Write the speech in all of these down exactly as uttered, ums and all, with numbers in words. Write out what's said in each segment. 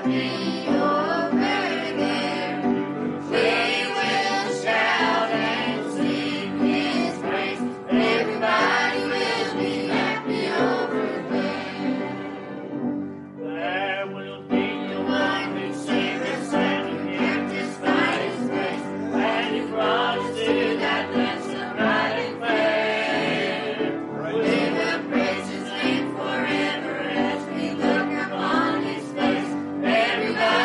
Everybody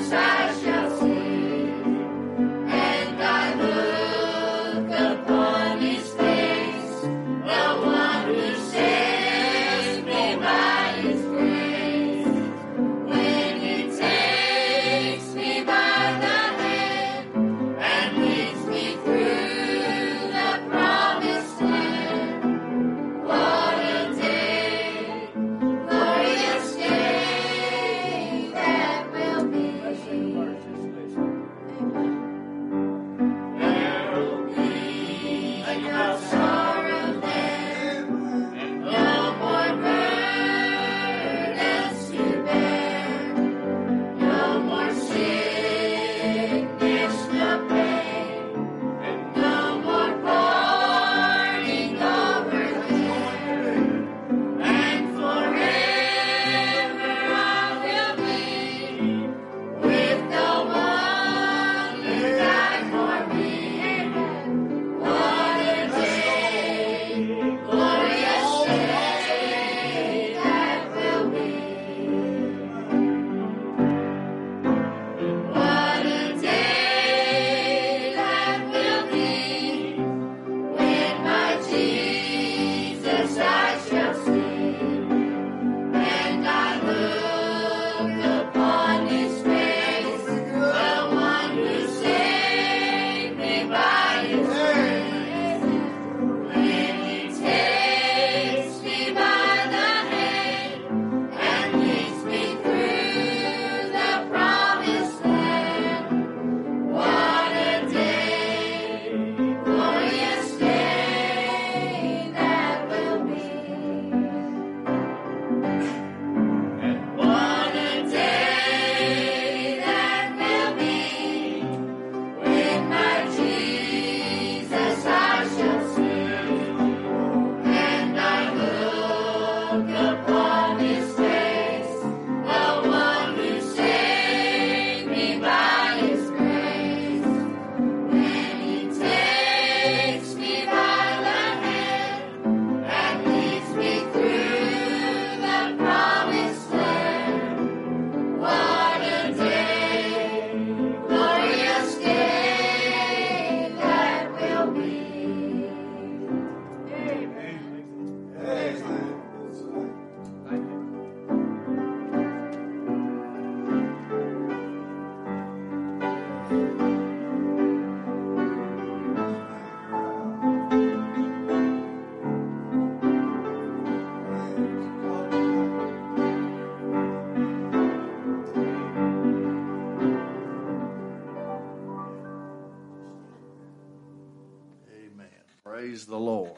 Praise the Lord.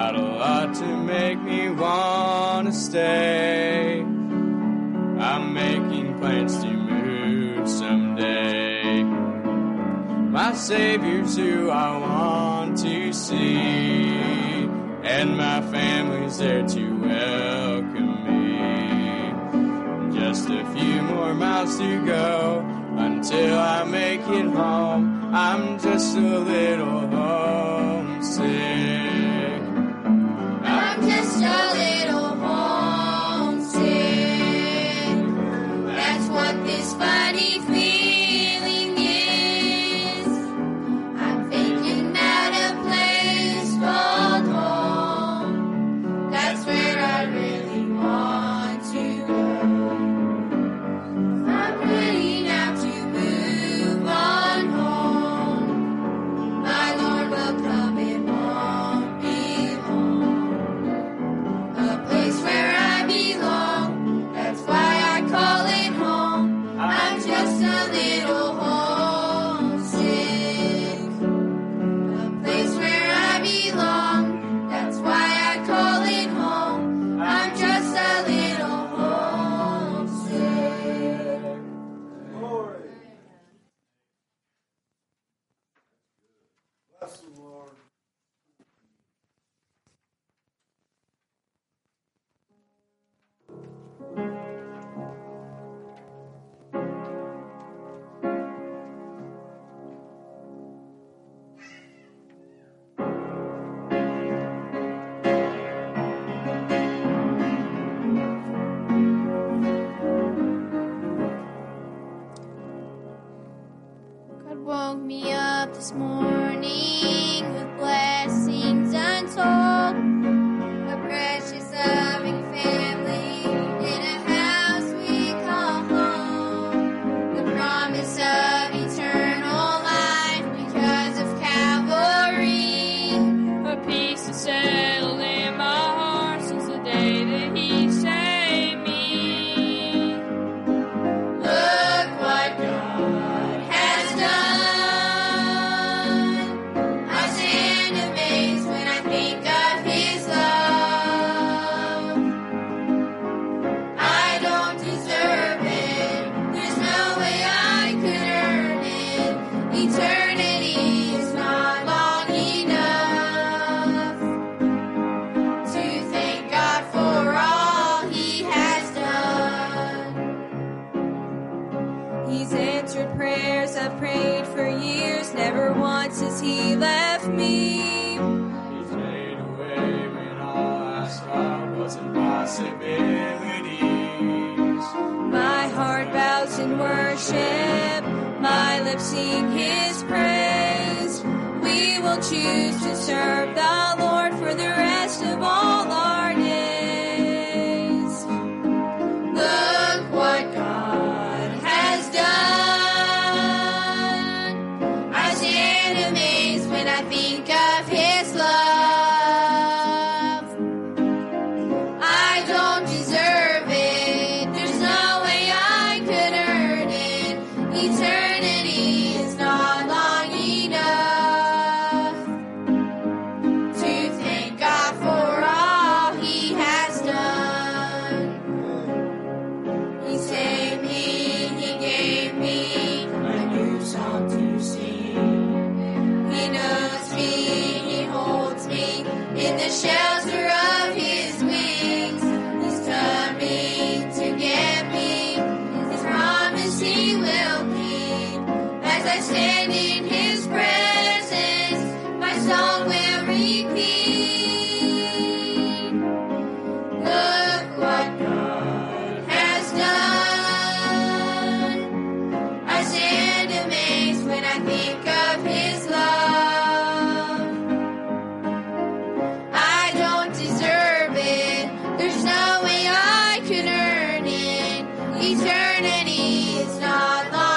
to make me want to stay. I may plans to move someday. My Savior's who I want to see, and my family's there to welcome me. Just a few more miles to go until I make it home. I'm just a little homesick. I'm just a little homesick. That's what this funny feeling is. I'm thinking about a place called home. That's where I really want to go. I'm ready now to move on home. My Lord will come and won't be long. A place where I belong. That's why I call it home. I'm just a little homesick. A place where I belong. That's why I call it home. I'm just a little homesick. Glory. Bless the Lord. God woke me up this morning with blessings untold. A precious loving family in a house we call home. The promise of eternal life because of Calvary. A peace is settled in my heart since the day that He saved me. Look what God has done. I stand amazed when I think of His love. I don't deserve it. There's no way I could earn it. Eternity is not long enough to thank God for all He has done. He's answered prayers I've prayed for years. Never once has He left me. He's made a way when all I saw was impossibilities. My heart bows in worship. My lips sing His praise. We will choose to serve the Lord for the rest of all our days. Look what God has done. I stand amazed when I think of His love. I don't deserve it. There's no way I could earn it. Eternity is not long enough to thank God for all He has done. He saved me, He gave me a new song to sing. He knows me, He holds me in the shelter of His wings. He's coming to get me. His promise He will keep. As I stand in His presence, my song will repeat. Look what God has done. I stand amazed when I think of His love. I don't deserve it. There's no way I could earn it. Eternity is not long